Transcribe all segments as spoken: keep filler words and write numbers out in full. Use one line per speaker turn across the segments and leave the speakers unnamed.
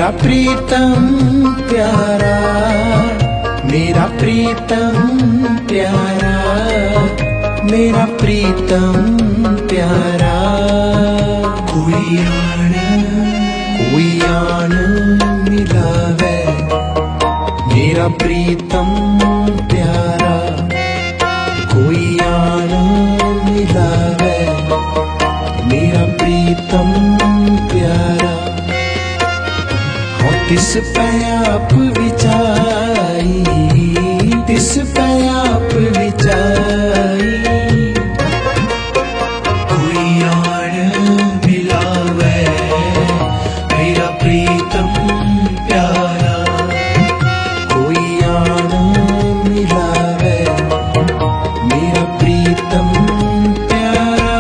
प्रीतम प्यारा, मेरा प्रीतम प्यारा, मेरा प्रीतम प्यारा। कोई आन कोई आन मिलावे, मेरा प्रीतम प्यारा। कोई आन मिलावे, मेरा प्रीतम प्यारा। तिस पे आप विचाई, तिस पे आप विचाई। कोई आन मिलावे, मेरा प्रीतम प्यारा। कोई आन मिलावे, मेरा प्रीतम प्यारा।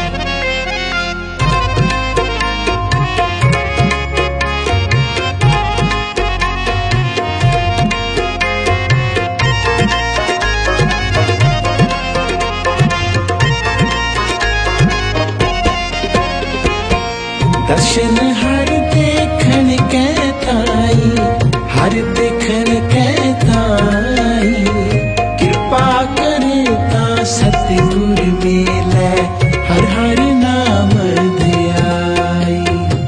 दर्शन हर देखन कहताई, हर देखन कहताई। कृपा करे ता सतगुर मिलै, हर हर नाम ध्याई।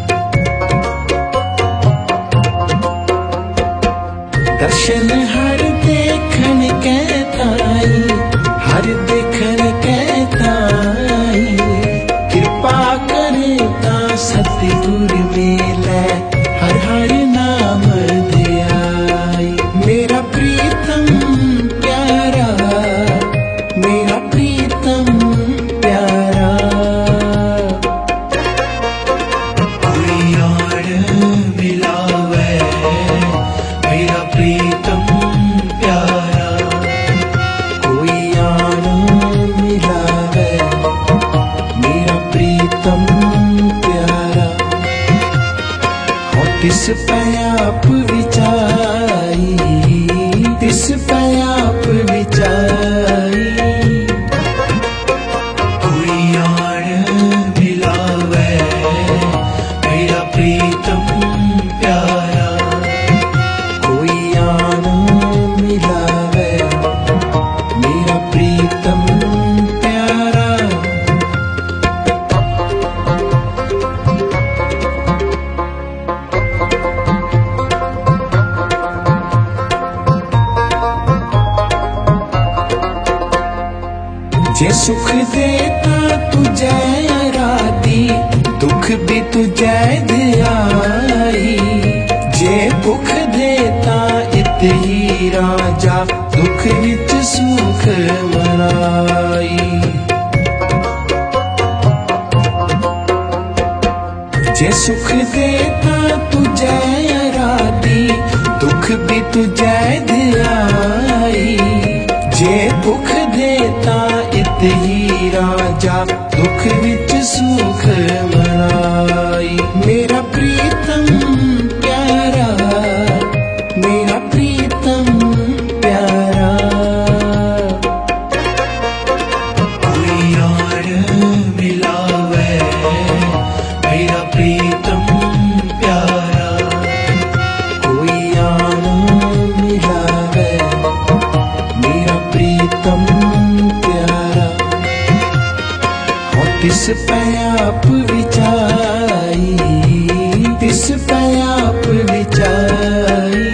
दर्शन हर देखन कहताई, हर देखन कहताई। कृपा करे सतगुर मिलै, हर हर नाम ध्याई। मेरा प्रीतम प्यारा, मेरा प्रीतम प्यारा। कोई आन मिलावे, मेरा प्रीतम प्यारा। कोई आन मिलावे, मेरा प्रीतम प्यारा। तिस पे आप विचाई, तिस पे आप विचाई। कोई आन मिलावे, मेरा प्रीतम प्यारा। कोई आन मिलावे, मेरा प्रीतम प्यारा। जे सुख देता तुझे राधी, दुख भी तुझे ध्याई। जे दुख देता इत ही राजा, दुख विच सुख मनाई। जे सुख देता तुझे राधी, दुख भी तुझे ध्याई। जे दुख देता इत ही राजा, दुख विच सुख मनाई। मेरा प्रीतम प्यारा, मेरा प्रीतम प्यारा। कोई आन मिलावे, मेरा प्रीतम प्यारा। कोई आन मिलावे, मेरा प्रीतम प्यारा। तिस पे आप विचाई, तिस पे आप विचाई।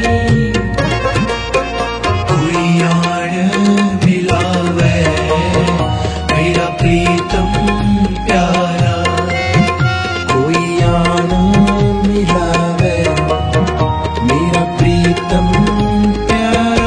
कोई आन मिलावे, मेरा प्रीतम प्यारा। कोई आन मिलावे, मेरा प्रीतम प्यारा।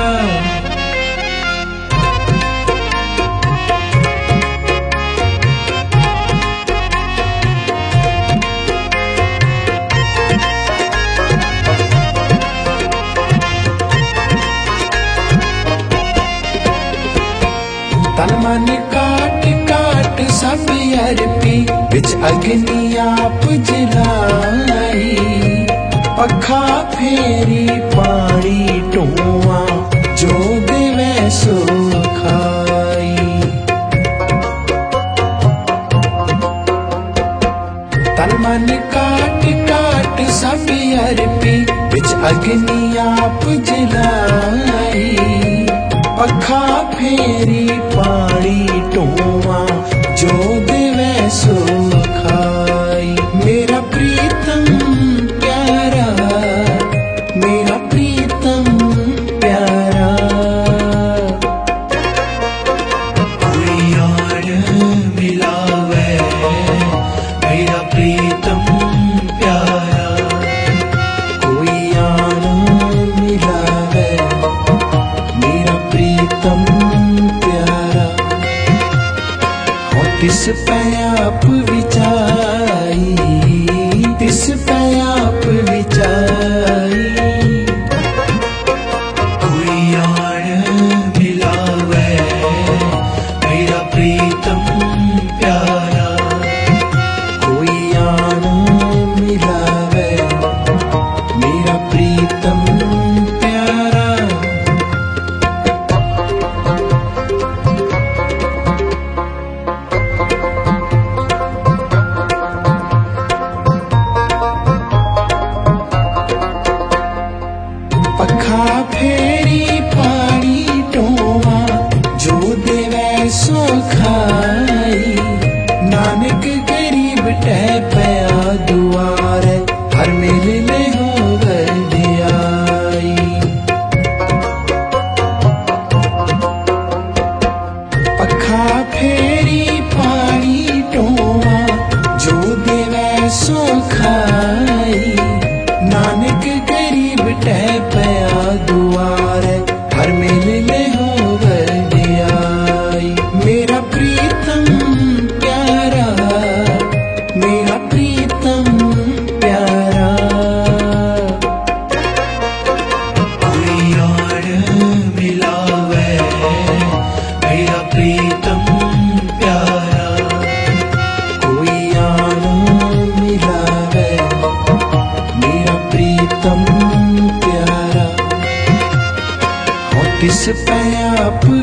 तन मन काट काट सब अर्पी, बिच अग्नि आप जलाई। पखा फेरी पानी टूआ, जो देवे सो खाई। तन मन काट काट सब अर्पी, बिच अग्नि आप जलाई, पखा फेरी पानी टोवा जो देवे सो खाई। मेरा प्रीतम प्यारा, मेरा प्रीतम प्यारा, कोई और मिलावे मेरा प्रीतम प्यारा, कोई और मिलावे मेरा प्रीतम प्यारा। और तिस पे आप विचाई, तिस पे आप विचाई, कोई और मिलावे मेरा प्रीतम प्यारा, कोई और मिलावे मेरा प्रीतम प्यारा। पखा फेरी पानी टोवा जो देवे सो खाई, नानक गरीब टह पया दुआर हर मेल ले हो वडियाई। पखा फेरी पानी टोवा जो देवे सो खाई, नानक गरीब टह पया दुआर हर मेल ले हो वडियाई। मेरा प्रीतम प्यारा, मेरा प्रीतम प्यारा, कोई और मिलावे मेरा प्रीतम प्यारा, कोई और मिलावे मेरा प्रीतम प्यारा। और तिस पे आप